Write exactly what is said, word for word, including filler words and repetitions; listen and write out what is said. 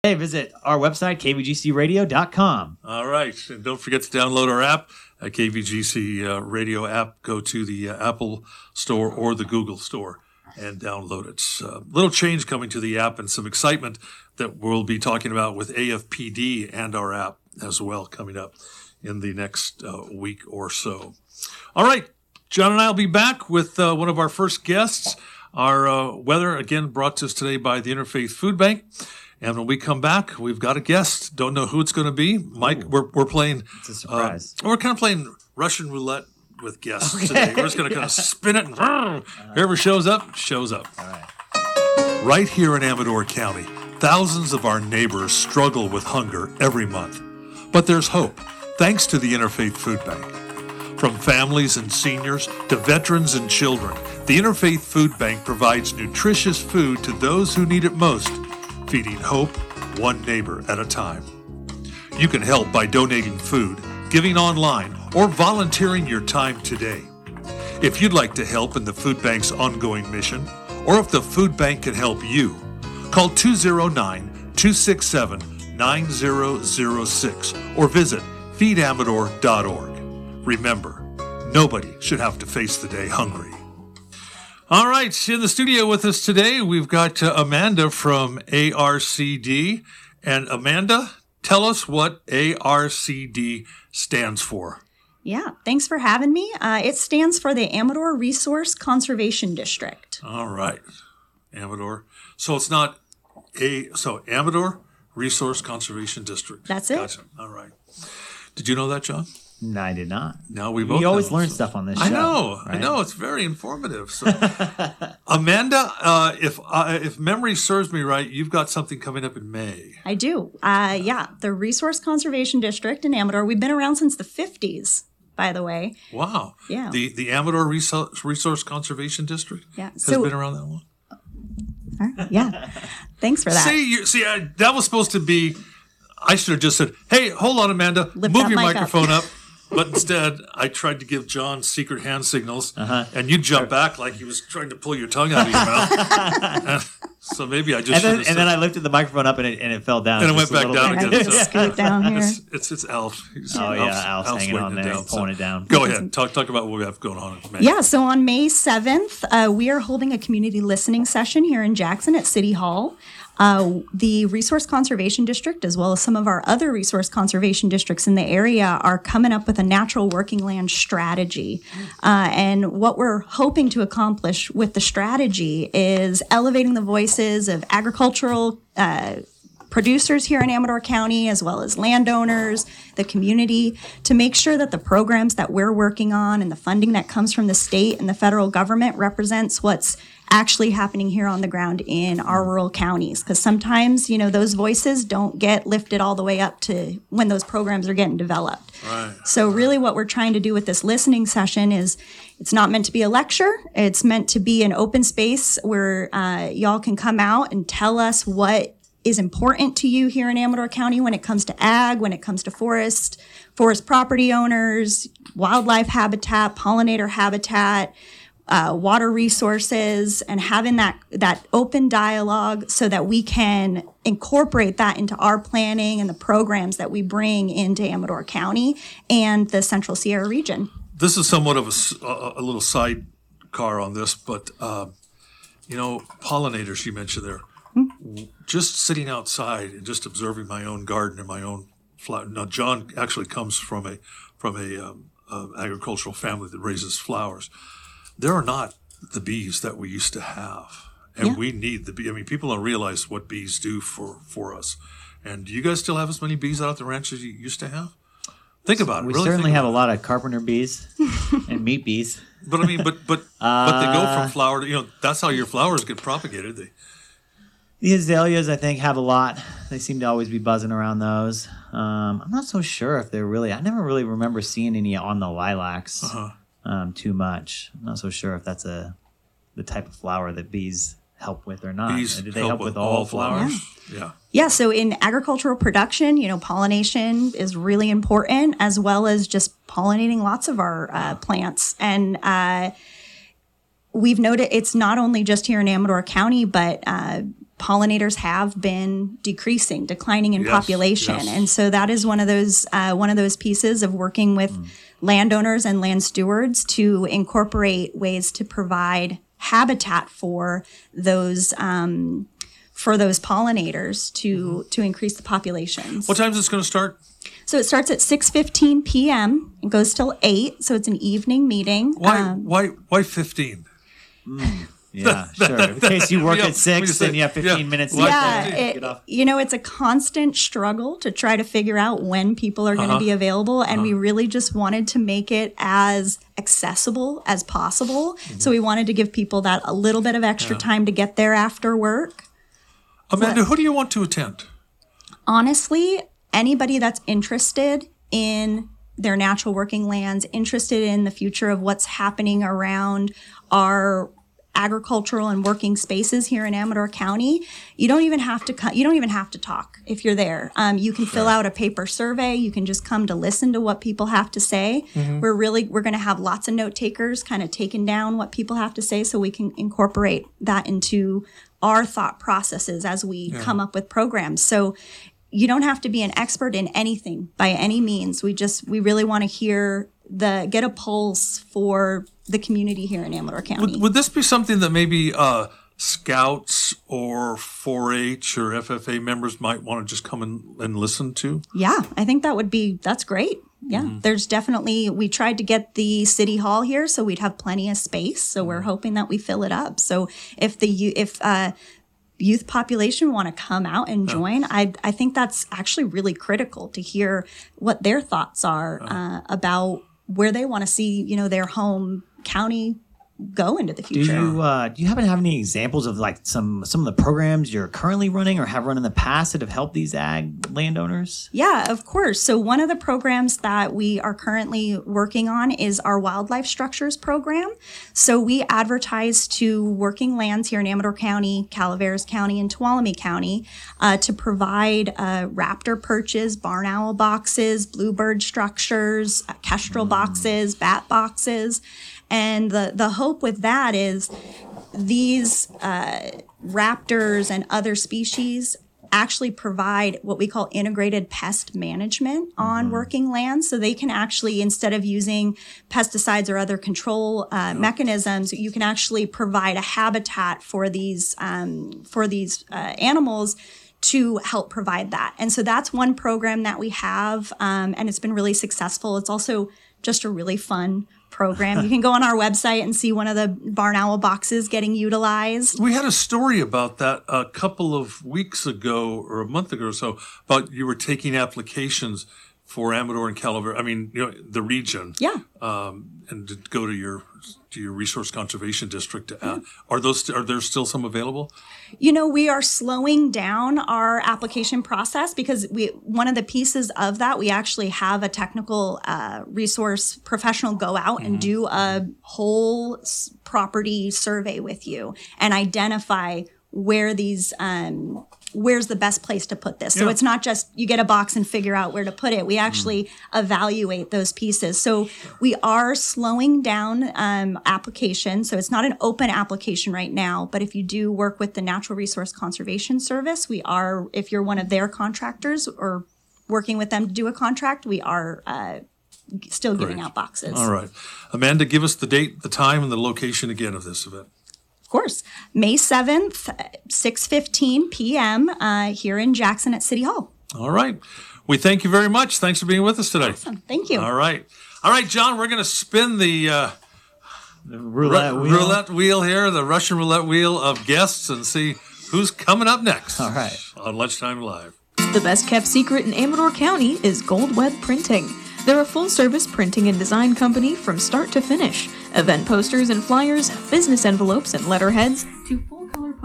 Hey, visit our website, k v g c radio dot com. All right. And don't forget to download our app, a K V G C uh, radio app. Go to the uh, Apple Store or the Google Store and download it. A uh, little change coming to the app and some excitement that we'll be talking about with A F P D and our app as well coming up in the next uh, week or so. All right. John and I will be back with uh, one of our first guests. Our uh, weather, again, brought to us today by the Interfaith Food Bank. And when we come back, we've got a guest. Don't know who it's going to be. Mike, we're we're playing. It's a surprise. Uh, we're kind of playing Russian roulette with guests okay. today. We're just going to kind of spin it, and uh, whoever shows up, shows up. All right. Right here in Amador County, thousands of our neighbors struggle with hunger every month. But there's hope, thanks to the Interfaith Food Bank. From families and seniors to veterans and children, the Interfaith Food Bank provides nutritious food to those who need it most, feeding hope one neighbor at a time. You can help by donating food, giving online, or volunteering your time today. If you'd like to help in the Food Bank's ongoing mission, or if the Food Bank can help you, call two oh nine, two six seven, nine oh oh six or visit feed amador dot org. Remember, nobody should have to face the day hungry. All right, in the studio with us today, we've got uh, Amanda from A R C D. And Amanda, tell us what A R C D stands for. Yeah, thanks for having me. Uh, it stands for the Amador Resource Conservation District. All right, Amador. So it's not a, so Amador Resource Conservation District. That's it. Gotcha. All right. Did you know that, John? No, I did not. Now we both You always know, learn so. stuff on this show. I know. Right? I know. It's very informative. So, Amanda, uh, if uh, if memory serves me right, you've got something coming up in May. I do. Uh, yeah, the Resource Conservation District in Amador. We've been around since the fifties, by the way. Wow. Yeah. The the Amador Resource, Resource Conservation District yeah. has so, been around that long. All right. Yeah. Thanks for that. See, you, see, I, that was supposed to be. I should have just said, "Hey, hold on, Amanda, Lift move that your mic microphone up." up." But instead, I tried to give John secret hand signals, Uh-huh. and you jumped back like he was trying to pull your tongue out of your mouth. So maybe I just And should then, have and then I lifted the microphone up and it, and it fell down. And it went just a back little down bit. again. I have to so- scoot down here. It's, it's it's Alf. He's, Oh, yeah, Alf's hanging weighing on it there, down, pulling it down. Go ahead. Talk talk about what we have going on in May. Yeah, so on May seventh, uh, we are holding a community listening session here in Jackson at City Hall. Uh, the Resource Conservation District, as well as some of our other resource conservation districts in the area, are coming up with a natural working land strategy. Uh, and what we're hoping to accomplish with the strategy is elevating the voices of agricultural uh, producers here in Amador County, as well as landowners, the community, to make sure that the programs that we're working on and the funding that comes from the state and the federal government represents what's actually happening here on the ground in our rural counties. Because sometimes, you know, those voices don't get lifted all the way up to when those programs are getting developed. Right. So really what we're trying to do with this listening session is it's not meant to be a lecture. It's meant to be an open space where uh, y'all can come out and tell us what is important to you here in Amador County when it comes to ag, when it comes to forest, forest property owners, wildlife habitat, pollinator habitat, uh, water resources, and having that that open dialogue so that we can incorporate that into our planning and the programs that we bring into Amador County and the Central Sierra region. This is somewhat of a, a, a little sidecar on this, but, uh, you know, pollinators you mentioned there. Mm-hmm. Just sitting outside and just observing my own garden and my own flower. Now, John actually comes from a from a um, uh, agricultural family that raises flowers. There are not the bees that we used to have, and Yeah. we need the bee. I mean, people don't realize what bees do for, for us. And do you guys still have as many bees out at the ranch as you used to have? Think about it. We really certainly think have a about lot of carpenter bees and meat bees. it. But I mean, but but but they go Uh, from flower to, you know, that's how your flowers get propagated. They The azaleas, I think, have a lot. They seem to always be buzzing around those. Um, I'm not so sure if they're really. I never really remember seeing any on the lilacs Uh-huh. um, too much. I'm not so sure if that's a the type of flower that bees help with or not. bees Do they help, with all flowers? Yeah. Yeah, so in agricultural production, you know, pollination is really important, as well as just pollinating lots of our uh, plants. And uh, we've noted it's not only just here in Amador County, but uh, pollinators have been decreasing, declining in Yes, population. yes. And so that is one of those uh, one of those pieces of working with mm. landowners and land stewards to incorporate ways to provide habitat for those um, for those pollinators to mm-hmm. to increase the populations. What time is this going to start? So it starts at six fifteen p.m. and goes till eight. So it's an evening meeting. Why Um, why why fifteen? Mm, yeah, sure. In case you work Yeah, at six, say- then you have fifteen yeah. minutes. Why yeah, left. it- Get off. you know, it's a constant struggle to try to figure out when people are going to Uh-huh. be available. And we really just wanted to make it as accessible as possible. Mm-hmm. So we wanted to give people that a little bit of extra time to get there after work. Amanda, who do you want to attend? Honestly, anybody that's interested in their natural working lands, interested in the future of what's happening around our agricultural and working spaces here in Amador County, you don't even have to co- you don't even have to talk if you're there. Um, you can fill out a paper survey. You can just come to listen to what people have to say. Mm-hmm. We're really we're going to have lots of note takers, kind of taking down what people have to say, so we can incorporate that into our thought processes as we Yeah. come up with programs. So you don't have to be an expert in anything by any means. We just we really want to hear the get a pulse for the community here in Amador County. Would, would this be something that maybe uh, scouts or four H or F F A members might want to just come and, and listen to? Yeah, I think that would be that's great. Yeah, Mm-hmm. there's definitely we tried to get the city hall here so we'd have plenty of space. So Mm-hmm. we're hoping that we fill it up. So if the you- if uh, youth population want to come out and join, I I think that's actually really critical to hear what their thoughts are uh, about where they want to see you know their home county go into the Do future. you uh, do you happen to have any examples of like some some of the programs you're currently running or have run in the past that have helped these ag landowners? Yeah, of course. So one of the programs that we are currently working on is our Wildlife Structures program. So we advertise to working lands here in Amador County, Calaveras County, and Tuolumne County uh, to provide uh, raptor perches, barn owl boxes, bluebird structures, uh, kestrel boxes, bat boxes. And the, the hope with that is these uh, raptors and other species actually provide what we call integrated pest management on Mm-hmm. working lands. So they can actually, instead of using pesticides or other control uh, mechanisms, you can actually provide a habitat for these um, for these uh, animals to help provide that. And so that's one program that we have, um, and it's been really successful. It's also just a really fun program. You can go on our website and see one of the barn owl boxes getting utilized. We had a story about that a couple of weeks ago or a month ago or so about you were taking applications for Amador and Calaveras, I mean, you know, the region. Yeah. Um, and to go to your to your resource conservation district. To, uh, are those are there still some available? You know, we are slowing down our application process because we one of the pieces of that, we actually have a technical uh, resource professional go out mm-hmm. and do a whole s- property survey with you and identify where these um, where's the best place to put this. So Yeah. it's not just you get a box and figure out where to put it. We actually mm. evaluate those pieces. So we are slowing down um, application. So it's not an open application right now, but if you do work with the Natural Resource Conservation Service, we are, if you're one of their contractors or working with them to do a contract, we are uh, still giving Great. out boxes. All right. Amanda, give us the date, the time, and the location again of this event. Of course. May seventh, six fifteen p.m. Uh, here in Jackson at City Hall. All right. We thank you very much. Thanks for being with us today. Awesome. Thank you. All right. All right, John, we're going to spin the uh, The roulette ru- wheel. roulette wheel here, the Russian roulette wheel of guests, and see who's coming up next. All right. On Lunchtime Live. The best kept secret in Amador County is Gold Web Printing. They're a full-service printing and design company from start to finish. Event posters and flyers, business envelopes and letterheads, to full